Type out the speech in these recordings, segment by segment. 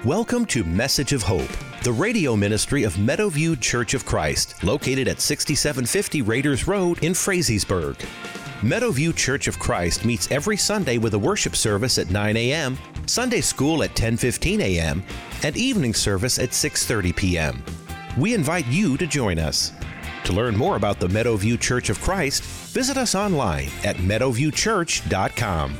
Welcome to Message of Hope, the radio ministry of Meadowview Church of Christ, located at 6750 Raiders Road in Frazeysburg. Meadowview Church of Christ meets every Sunday with a worship service at 9 a.m., Sunday school at 10:15 a.m., and evening service at 6:30 p.m. We invite you to join us. To learn more about the Meadowview Church of Christ, visit us online at meadowviewchurch.com.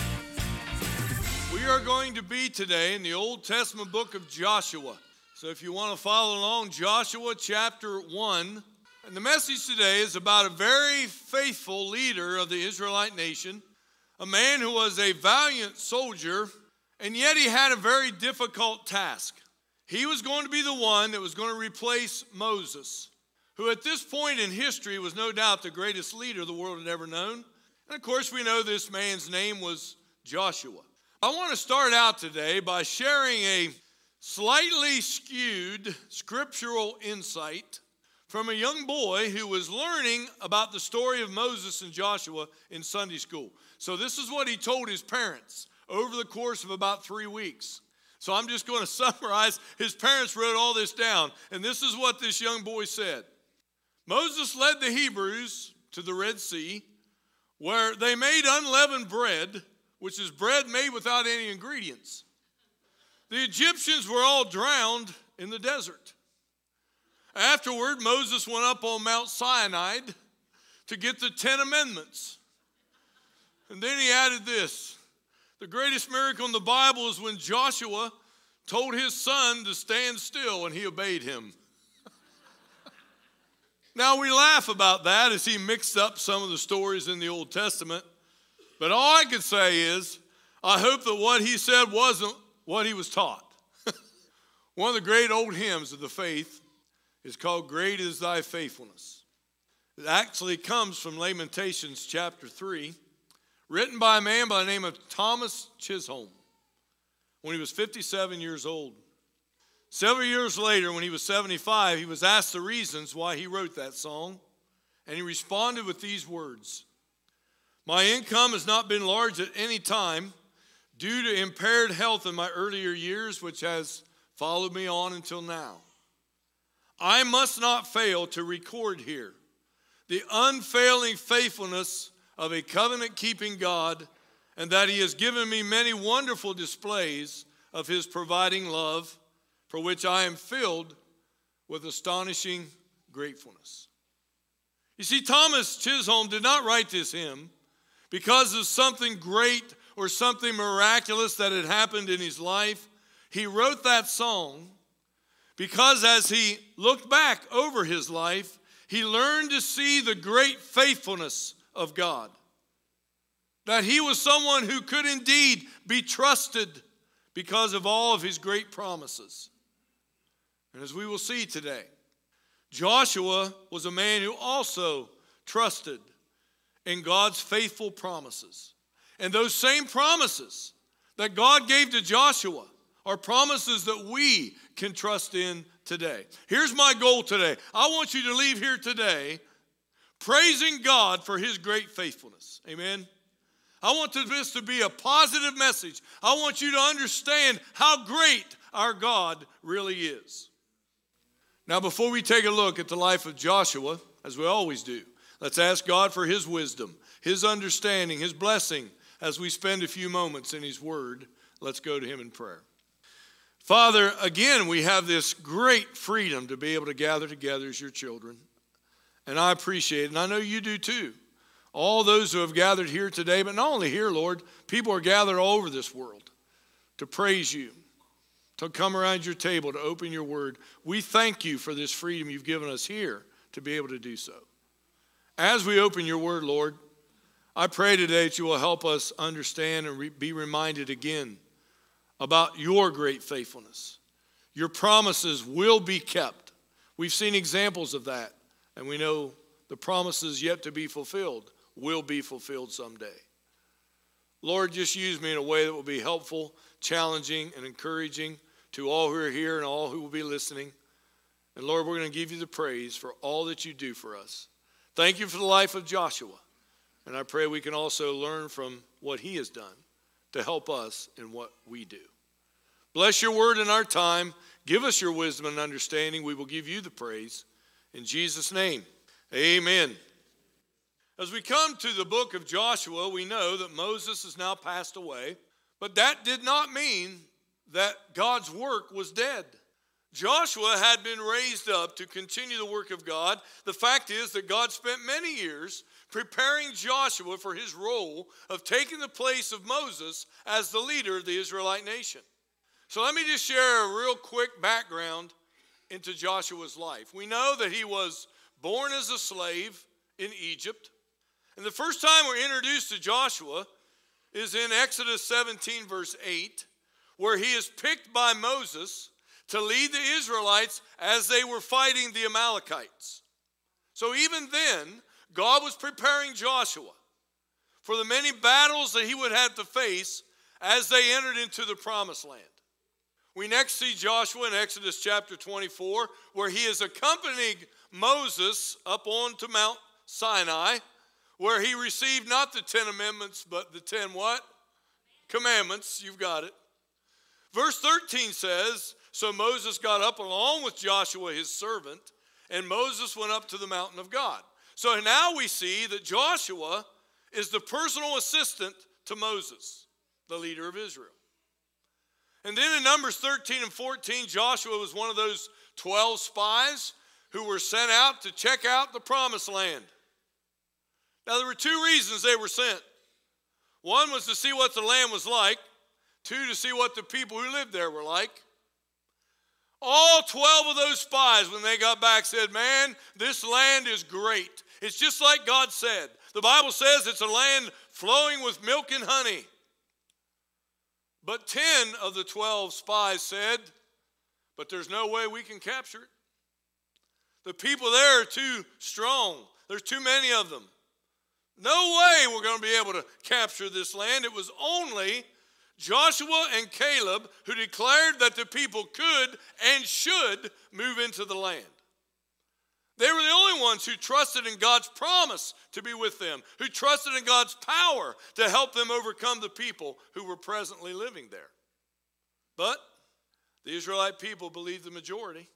We are going to be today in the Old Testament book of Joshua. So if you want to follow along, Joshua chapter 1. And the message today is about a very faithful leader of the Israelite nation, a man who was a valiant soldier, and yet he had a very difficult task. He was going to be the one that was going to replace Moses, who at this point in history was no doubt the greatest leader the world had ever known. And of course, we know this man's name was Joshua. I want to start out today by sharing a slightly skewed scriptural insight from a young boy who was learning about the story of Moses and Joshua in Sunday school. So this is what he told his parents over the course of about 3 weeks. So I'm just going to summarize. His parents wrote all this down, and this is what this young boy said. Moses led the Hebrews to the Red Sea, where they made unleavened bread, which is bread made without any ingredients. The Egyptians were all drowned in the desert. Afterward, Moses went up on Mount Sinai to get the 10 Amendments. And then he added this. The greatest miracle in the Bible is when Joshua told his son to stand still and he obeyed him. Now we laugh about that as he mixed up some of the stories in the Old Testament. But all I can say is, I hope that what he said wasn't what he was taught. One of the great old hymns of the faith is called Great is Thy Faithfulness. It actually comes from Lamentations chapter 3, written by a man by the name of Thomas Chisholm when he was 57 years old. Several years later, when he was 75, he was asked the reasons why he wrote that song, and he responded with these words. My income has not been large at any time due to impaired health in my earlier years, which has followed me on until now. I must not fail to record here the unfailing faithfulness of a covenant-keeping God, and that he has given me many wonderful displays of his providing love, for which I am filled with astonishing gratefulness. You see, Thomas Chisholm did not write this hymn because of something great or something miraculous that had happened in his life. He wrote that song because as he looked back over his life, he learned to see the great faithfulness of God. That he was someone who could indeed be trusted because of all of his great promises. And as we will see today, Joshua was a man who also trusted in God's faithful promises. And those same promises that God gave to Joshua are promises that we can trust in today. Here's my goal today. I want you to leave here today praising God for his great faithfulness. Amen. I want this to be a positive message. I want you to understand how great our God really is. Now, before we take a look at the life of Joshua, as we always do, let's ask God for his wisdom, his understanding, his blessing as we spend a few moments in his word. Let's go to him in prayer. Father, again, we have this great freedom to be able to gather together as your children. And I appreciate it, and I know you do too. All those who have gathered here today, but not only here, Lord, people are gathered all over this world to praise you, to come around your table, to open your word. We thank you for this freedom you've given us here to be able to do so. As we open your word, Lord, I pray today that you will help us understand and be reminded again about your great faithfulness. Your promises will be kept. We've seen examples of that, and we know the promises yet to be fulfilled will be fulfilled someday. Lord, just use me in a way that will be helpful, challenging, and encouraging to all who are here and all who will be listening. And Lord, we're going to give you the praise for all that you do for us. Thank you for the life of Joshua. And I pray we can also learn from what he has done to help us in what we do. Bless your word in our time. Give us your wisdom and understanding. We will give you the praise. In Jesus' name, amen. As we come to the book of Joshua, we know that Moses has now passed away, but that did not mean that God's work was dead. Joshua had been raised up to continue the work of God. The fact is that God spent many years preparing Joshua for his role of taking the place of Moses as the leader of the Israelite nation. So let me just share a real quick background into Joshua's life. We know that he was born as a slave in Egypt. And the first time we're introduced to Joshua is in Exodus 17, verse 8, where he is picked by Moses to lead the Israelites as they were fighting the Amalekites. So even then, God was preparing Joshua for the many battles that he would have to face as they entered into the promised land. We next see Joshua in Exodus chapter 24, where he is accompanying Moses up onto Mount Sinai, where he received not the 10 amendments, but the 10 what? Commandments. You've got it. Verse 13 says, so Moses got up along with Joshua his servant, and Moses went up to the mountain of God. So now we see that Joshua is the personal assistant to Moses, the leader of Israel. And then in Numbers 13 and 14, Joshua was one of those 12 spies who were sent out to check out the promised land. Now there were two reasons they were sent. One was to see what the land was like. Two, to see what the people who lived there were like. All 12 of those spies, when they got back, said, man, this land is great. It's just like God said. The Bible says it's a land flowing with milk and honey. But 10 of the 12 spies said, but there's no way we can capture it. The people there are too strong. There's too many of them. No way we're going to be able to capture this land. It was only Joshua and Caleb who declared that the people could and should move into the land. They were the only ones who trusted in God's promise to be with them, who trusted in God's power to help them overcome the people who were presently living there. But the Israelite people believed the majority.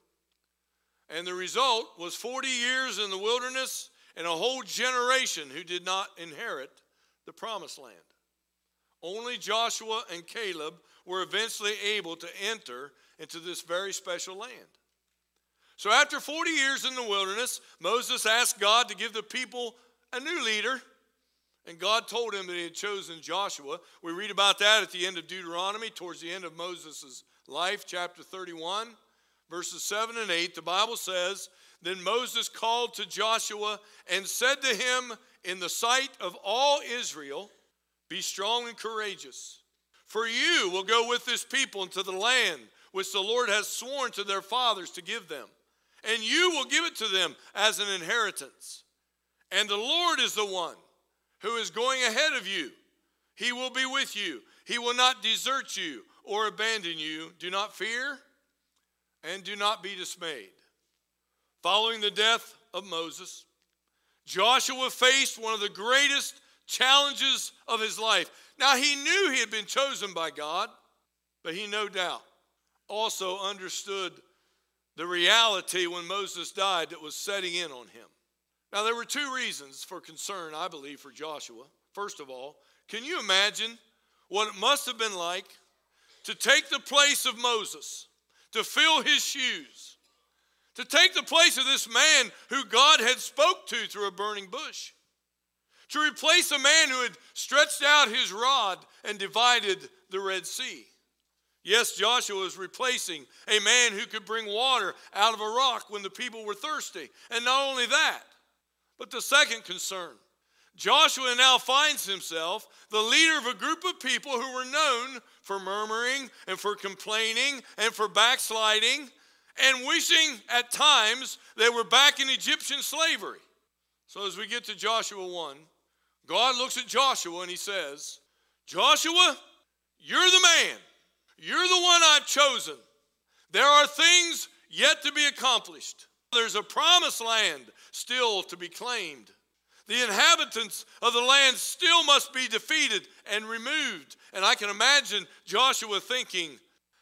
And the result was 40 years in the wilderness and a whole generation who did not inherit the promised land. Only Joshua and Caleb were eventually able to enter into this very special land. So after 40 years in the wilderness, Moses asked God to give the people a new leader. And God told him that he had chosen Joshua. We read about that at the end of Deuteronomy, towards the end of Moses' life, chapter 31, verses 7 and 8. The Bible says, then Moses called to Joshua and said to him in the sight of all Israel, be strong and courageous, for you will go with this people into the land which the Lord has sworn to their fathers to give them. And you will give it to them as an inheritance. And the Lord is the one who is going ahead of you. He will be with you. He will not desert you or abandon you. Do not fear and do not be dismayed. Following the death of Moses, Joshua faced one of the greatest challenges of his life. Now he knew he had been chosen by God, but he no doubt also understood the reality when Moses died that was setting in on him. Now there were two reasons for concern, I believe, for Joshua. First of all, can you imagine what it must have been like to take the place of Moses, to fill his shoes, to take the place of this man who God had spoke to through a burning bush, to replace a man who had stretched out his rod and divided the Red Sea. Yes, Joshua was replacing a man who could bring water out of a rock when the people were thirsty. And not only that, but the second concern. Joshua now finds himself the leader of a group of people who were known for murmuring and for complaining and for backsliding and wishing at times they were back in Egyptian slavery. So as we get to Joshua 1, God looks at Joshua and he says, Joshua, you're the man. You're the one I've chosen. There are things yet to be accomplished. There's a promised land still to be claimed. The inhabitants of the land still must be defeated and removed. And I can imagine Joshua thinking,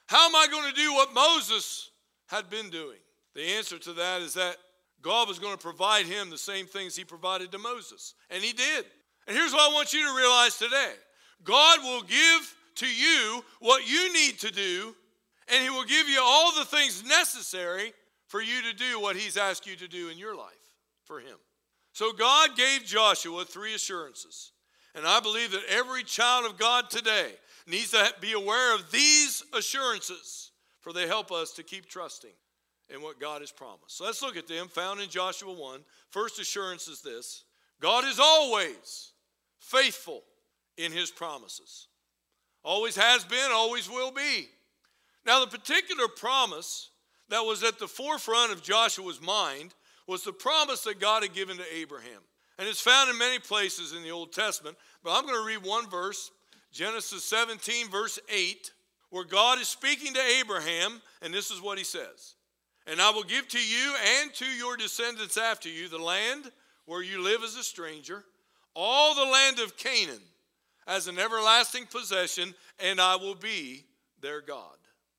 How am I going to do what Moses had been doing? The answer to that is that God was going to provide him the same things he provided to Moses. And he did. And here's what I want you to realize today. God will give to you what you need to do, and he will give you all the things necessary for you to do what he's asked you to do in your life for him. So God gave Joshua 3 assurances. And I believe that every child of God today needs to be aware of these assurances, for they help us to keep trusting in what God has promised. So let's look at them, found in Joshua 1. First assurance is this: God is always faithful in his promises. Always has been, always will be. Now, the particular promise that was at the forefront of Joshua's mind was the promise that God had given to Abraham. And it's found in many places in the Old Testament, but I'm going to read one verse, Genesis 17, verse 8, where God is speaking to Abraham, and this is what he says: "And I will give to you and to your descendants after you the land where you live as a stranger, all the land of Canaan as an everlasting possession, and I will be their God."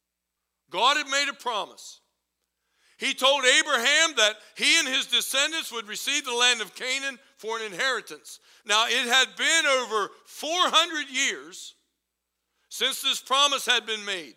God had made a promise. He told Abraham that he and his descendants would receive the land of Canaan for an inheritance. Now, it had been over 400 years since this promise had been made.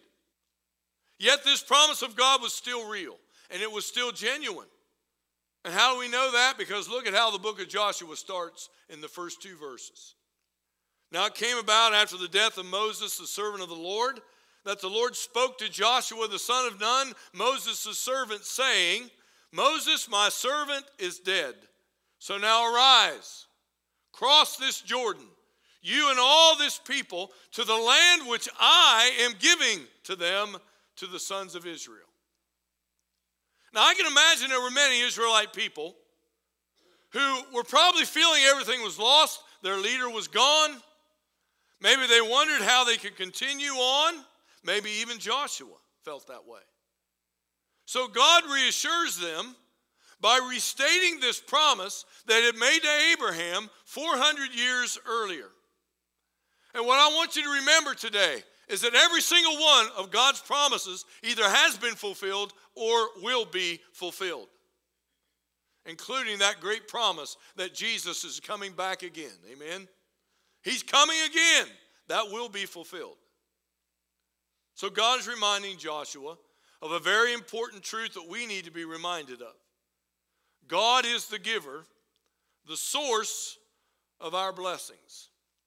Yet this promise of God was still real, and it was still genuine. And how do we know that? Because look at how the book of Joshua starts in the first 2 verses. "Now it came about after the death of Moses, the servant of the Lord, that the Lord spoke to Joshua the son of Nun, Moses' servant, saying, 'Moses, my servant, is dead. So now arise, cross this Jordan, you and all this people, to the land which I am giving to them, to the sons of Israel.'" Now I can imagine there were many Israelite people who were probably feeling everything was lost. Their leader was gone. Maybe they wondered how they could continue on. Maybe even Joshua felt that way. So God reassures them by restating this promise that it made to Abraham 400 years earlier. And what I want you to remember today is that every single one of God's promises either has been fulfilled or will be fulfilled, including that great promise that Jesus is coming back again. Amen? He's coming again. That will be fulfilled. So God is reminding Joshua of a very important truth that we need to be reminded of. God is the giver, the source of our blessings.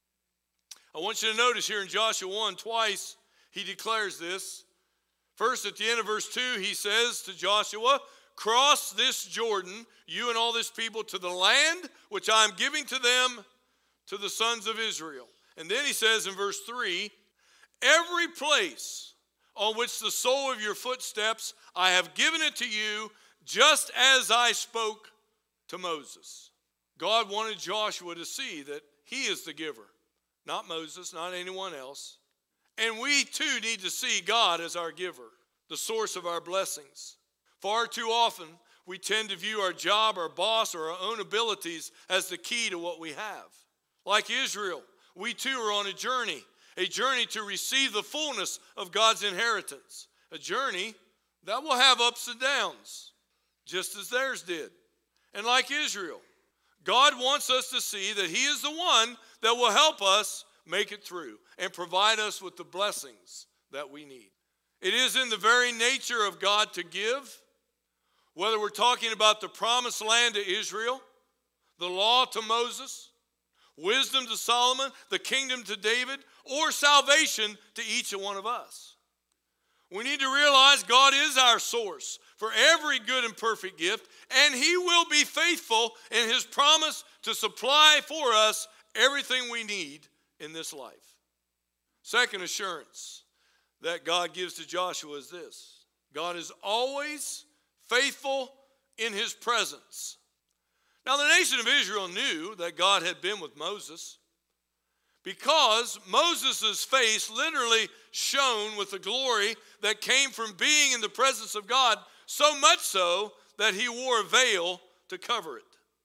I want you to notice here in Joshua 1, twice he declares this. First, at the end of verse 2, he says to Joshua, "Cross this Jordan, you and all this people, to the land which I am giving to them, to the sons of Israel." And then he says in verse 3, "Every place on which the sole of your foot steps, I have given it to you, just as I spoke to Moses." God wanted Joshua to see that he is the giver, not Moses, not anyone else. And we too need to see God as our giver, the source of our blessings. Far too often, we tend to view our job, our boss, or our own abilities as the key to what we have. Like Israel, we too are on a journey to receive the fullness of God's inheritance, a journey that will have ups and downs, just as theirs did. And like Israel, God wants us to see that he is the one that will help us make it through and provide us with the blessings that we need. It is in the very nature of God to give, whether we're talking about the promised land to Israel, the law to Moses, wisdom to Solomon, the kingdom to David, or salvation to each and one of us. We need to realize God is our source for every good and perfect gift, and he will be faithful in his promise to supply for us everything we need in this life. Second assurance that God gives to Joshua is this: God is always faithful in his presence. Now, the nation of Israel knew that God had been with Moses, because Moses' face literally shone with the glory that came from being in the presence of God, so much so that he wore a veil to cover it.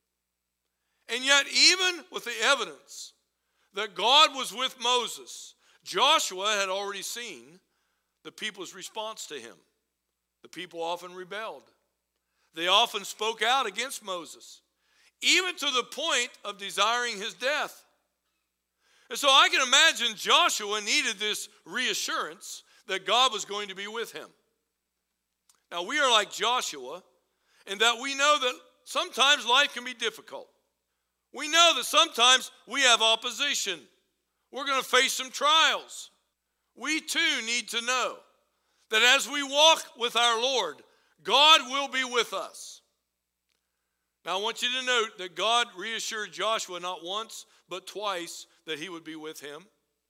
And yet, even with the evidence that God was with Moses, Joshua had already seen the people's response to him. The people often rebelled. They often spoke out against Moses, even to the point of desiring his death. And so I can imagine Joshua needed this reassurance that God was going to be with him. Now, we are like Joshua in that we know that sometimes life can be difficult. We know that sometimes we have opposition. We're going to face some trials. We too need to know that as we walk with our Lord, God will be with us. Now, I want you to note that God reassured Joshua not once, but twice that he would be with him.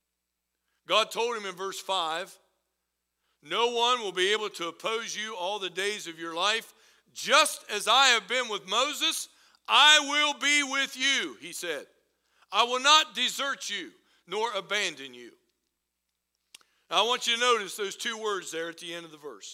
God told him in verse 5, "No one will be able to oppose you all the days of your life. Just as I have been with Moses, I will be with you," he said. "I will not desert you nor abandon you." Now, I want you to notice those two words there at the end of the verse.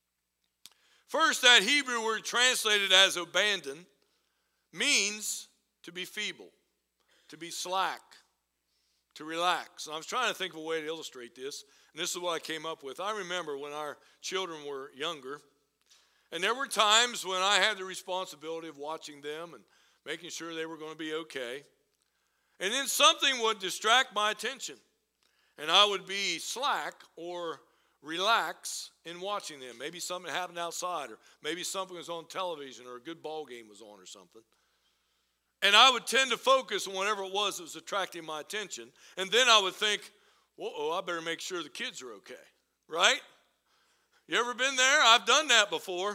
First, that Hebrew word translated as abandon means to be feeble, to be slack, to relax. And I was trying to think of a way to illustrate this, and this is what I came up with. I remember when our children were younger, and there were times when I had the responsibility of watching them and making sure they were going to be okay. And then something would distract my attention, and I would be slack or relax in watching them. Maybe something happened outside, or maybe something was on television, or a good ball game was on or something. And I would tend to focus on whatever it was that was attracting my attention. And then I would think, whoa, I better make sure the kids are okay, right? You ever been there? I've done that before.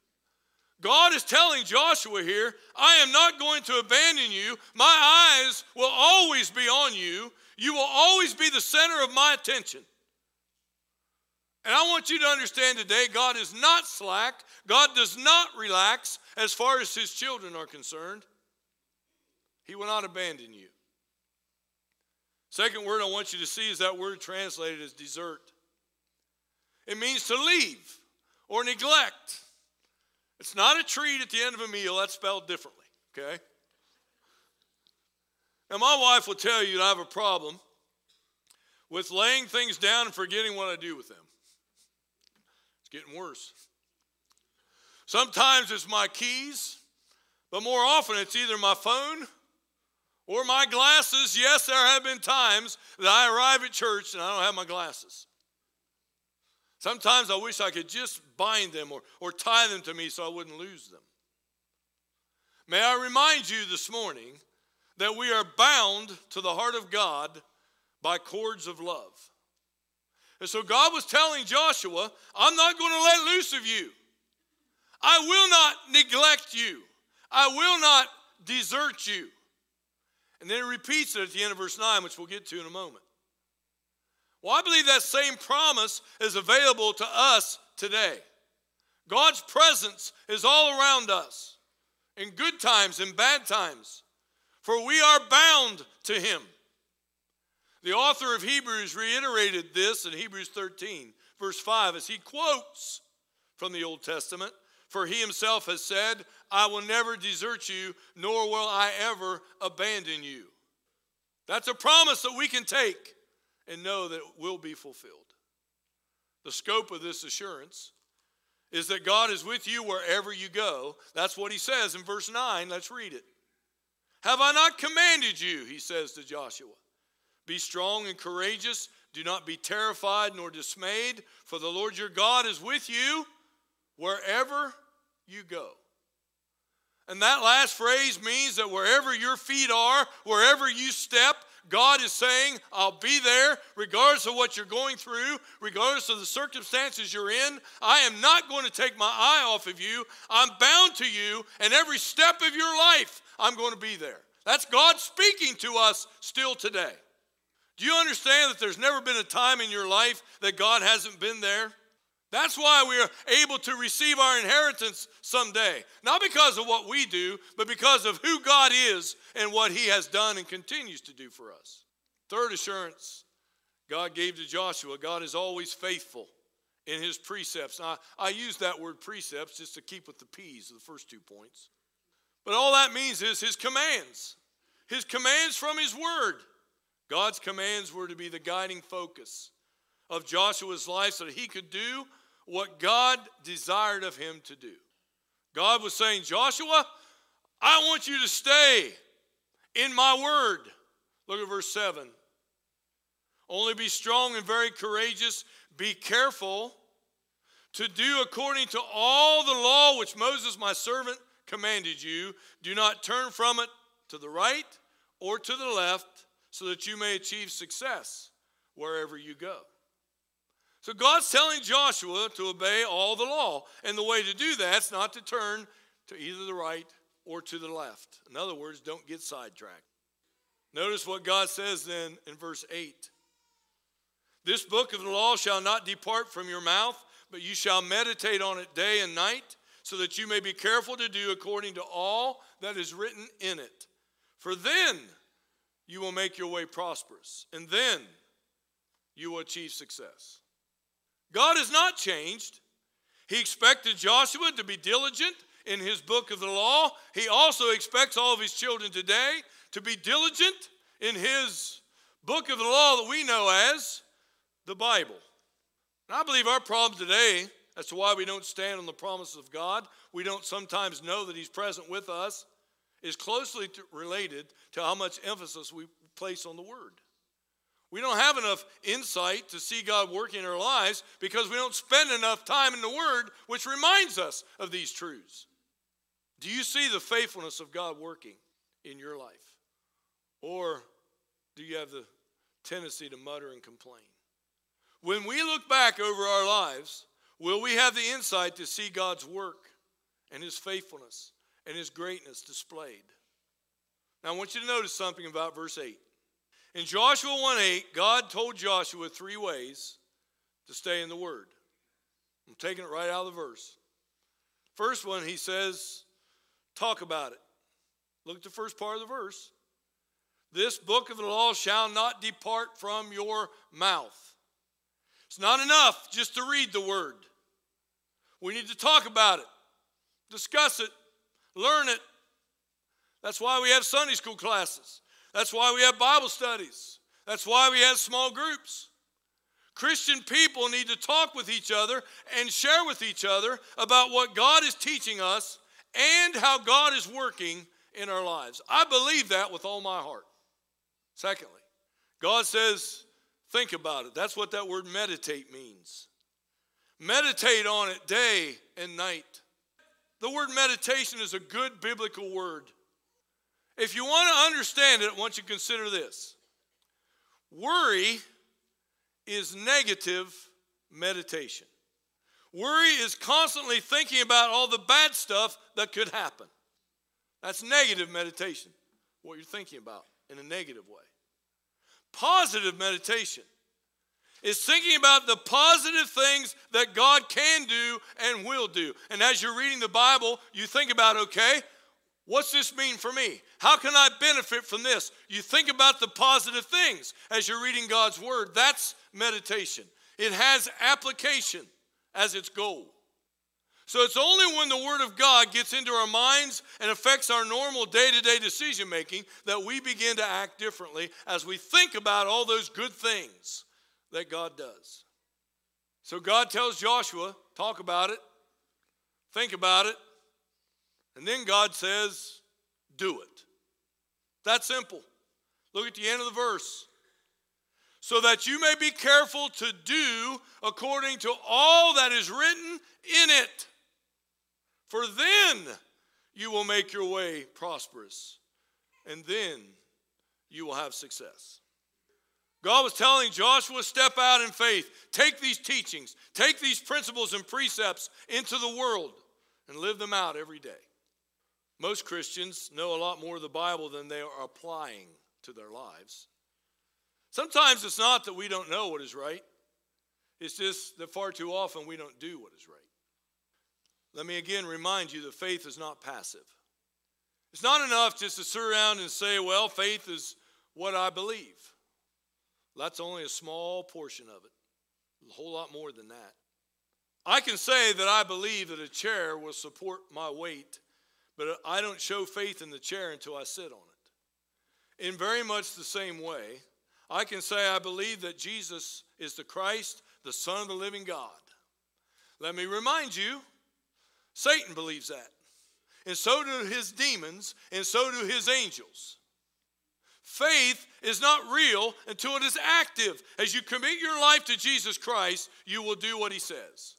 God is telling Joshua here, I am not going to abandon you. My eyes will always be on you. You will always be the center of my attention. And I want you to understand today, God is not slack. God does not relax as far as his children are concerned. He will not abandon you. Second word I want you to see is that word translated as desert. It means to leave or neglect. It's not a treat at the end of a meal. That's spelled differently, okay? Now, my wife will tell you that I have a problem with laying things down and forgetting what I do with them. It's getting worse. Sometimes it's my keys, but more often it's either my phone or my glasses. Yes, there have been times that I arrive at church and I don't have my glasses. Sometimes I wish I could just bind them or tie them to me so I wouldn't lose them. May I remind you this morning that we are bound to the heart of God by cords of love. And so God was telling Joshua, I'm not going to let loose of you. I will not neglect you. I will not desert you. And then it repeats it at the end of verse 9, which we'll get to in a moment. Well, I believe that same promise is available to us today. God's presence is all around us, in good times and bad times, for we are bound to him. The author of Hebrews reiterated this in Hebrews 13, verse 5, as he quotes from the Old Testament, for he himself has said, I will never desert you, nor will I ever abandon you. That's a promise that we can take and know that it will be fulfilled. The scope of this assurance is that God is with you wherever you go. That's what he says in verse 9. Let's read it. Have I not commanded you, he says to Joshua, be strong and courageous. Do not be terrified nor dismayed, for the Lord your God is with you wherever you go. And that last phrase means that wherever your feet are, wherever you step, God is saying, I'll be there regardless of what you're going through, regardless of the circumstances you're in. I am not going to take my eye off of you. I'm bound to you, and every step of your life, I'm going to be there. That's God speaking to us still today. Do you understand that there's never been a time in your life that God hasn't been there? That's why we are able to receive our inheritance someday. Not because of what we do, but because of who God is and what he has done and continues to do for us. Third assurance God gave to Joshua, God is always faithful in his precepts. Now, I use that word precepts just to keep with the P's of the first 2 points. But all that means is his commands from his word. God's commands were to be the guiding focus of Joshua's life so that he could do what God desired of him to do. God was saying, Joshua, I want you to stay in my word. Look at verse 7. Only be strong and very courageous. Be careful to do according to all the law which Moses my servant commanded you. Do not turn from it to the right or to the left, so that you may achieve success wherever you go. So God's telling Joshua to obey all the law. And the way to do that is not to turn to either the right or to the left. In other words, don't get sidetracked. Notice what God says then in verse 8. This book of the law shall not depart from your mouth, but you shall meditate on it day and night, so that you may be careful to do according to all that is written in it. For then you will make your way prosperous, and then you will achieve success. God has not changed. He expected Joshua to be diligent in his book of the law. He also expects all of his children today to be diligent in his book of the law that we know as the Bible. And I believe our problem today, as to why we don't stand on the promises of God, we don't sometimes know that he's present with us, is closely related to how much emphasis we place on the Word. We don't have enough insight to see God working in our lives because we don't spend enough time in the Word, which reminds us of these truths. Do you see the faithfulness of God working in your life? Or do you have the tendency to mutter and complain? When we look back over our lives, will we have the insight to see God's work and his faithfulness and his greatness displayed? Now I want you to notice something about verse 8. In Joshua 1:8, God told Joshua 3 ways to stay in the Word. I'm taking it right out of the verse. First one, he says, talk about it. Look at the first part of the verse. This book of the law shall not depart from your mouth. It's not enough just to read the Word. We need to talk about it, discuss it, learn it. That's why we have Sunday school classes. That's why we have Bible studies. That's why we have small groups. Christian people need to talk with each other and share with each other about what God is teaching us and how God is working in our lives. I believe that with all my heart. Secondly, God says, think about it. That's what that word meditate means. Meditate on it day and night. The word meditation is a good biblical word. If you want to understand it, I want you to consider this. Worry is negative meditation. Worry is constantly thinking about all the bad stuff that could happen. That's negative meditation, what you're thinking about in a negative way. Positive meditation is thinking about the positive things that God can do and will do. And as you're reading the Bible, you think about, okay, what's this mean for me? How can I benefit from this? You think about the positive things as you're reading God's Word. That's meditation. It has application as its goal. So it's only when the Word of God gets into our minds and affects our normal day-to-day decision making that we begin to act differently as we think about all those good things that God does. So God tells Joshua, talk about it, think about it, and then God says, do it. That's simple. Look at the end of the verse. So that you may be careful to do according to all that is written in it. For then you will make your way prosperous, and then you will have success. God was telling Joshua, step out in faith. Take these teachings, take these principles and precepts into the world and live them out every day. Most Christians know a lot more of the Bible than they are applying to their lives. Sometimes it's not that we don't know what is right. It's just that far too often we don't do what is right. Let me again remind you that faith is not passive. It's not enough just to sit around and say, well, faith is what I believe. That's only a small portion of it. A whole lot more than that. I can say that I believe that a chair will support my weight, but I don't show faith in the chair until I sit on it. In very much the same way, I can say I believe that Jesus is the Christ, the Son of the living God. Let me remind you, Satan believes that. And so do his demons, and so do his angels. Faith is not real until it is active. As you commit your life to Jesus Christ, you will do what he says.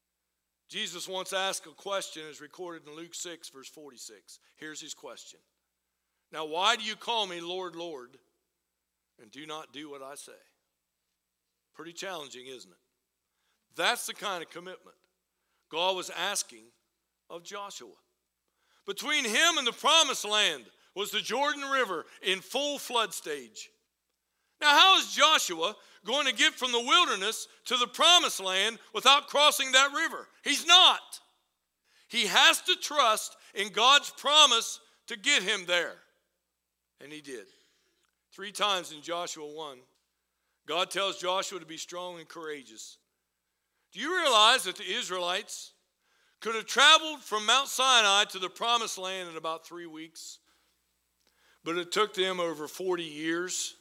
Jesus once asked a question, as recorded in Luke 6, verse 46. Here's his question. Now, why do you call me Lord, Lord, and do not do what I say? Pretty challenging, isn't it? That's the kind of commitment God was asking of Joshua. Between him and the promised land was the Jordan River in full flood stage. Now, how is Joshua going to get from the wilderness to the promised land without crossing that river? He's not. He has to trust in God's promise to get him there. And he did. 3 times in Joshua 1, God tells Joshua to be strong and courageous. Do you realize that the Israelites could have traveled from Mount Sinai to the promised land in about 3 weeks? But it took them over 40 years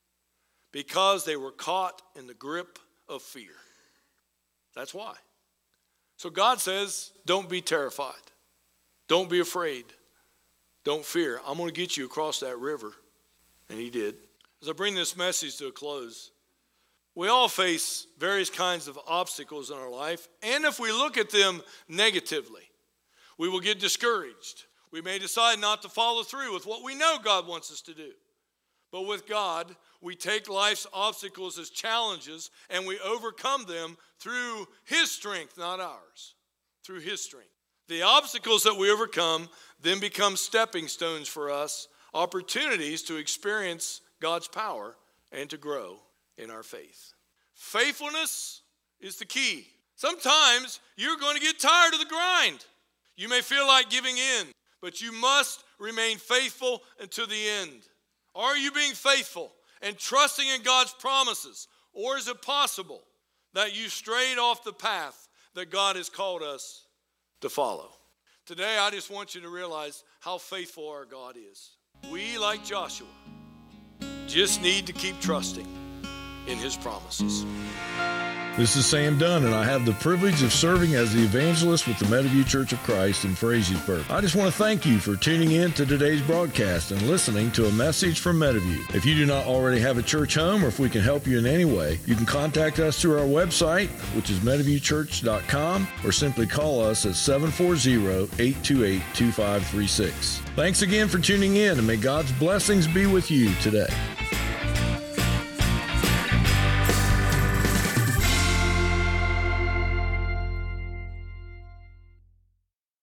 because they were caught in the grip of fear. That's why. So God says, don't be terrified. Don't be afraid. Don't fear. I'm going to get you across that river. And he did. As I bring this message to a close, we all face various kinds of obstacles in our life. And if we look at them negatively, we will get discouraged. We may decide not to follow through with what we know God wants us to do. But with God, we take life's obstacles as challenges and we overcome them through his strength, not ours. Through his strength. The obstacles that we overcome then become stepping stones for us, opportunities to experience God's power and to grow in our faith. Faithfulness is the key. Sometimes you're going to get tired of the grind. You may feel like giving in, but you must remain faithful until the end. Are you being faithful and trusting in God's promises? Or is it possible that you strayed off the path that God has called us to follow? Today, I just want you to realize how faithful our God is. We, like Joshua, just need to keep trusting in his promises. This is Sam Dunn, and I have the privilege of serving as the evangelist with the Meadowview Church of Christ in Frazeysburg. I just want to thank you for tuning in to today's broadcast and listening to a message from Meadowview. If you do not already have a church home, or if we can help you in any way, you can contact us through our website, which is meadowviewchurch.com, or simply call us at 740-828-2536. Thanks again for tuning in, and may God's blessings be with you today.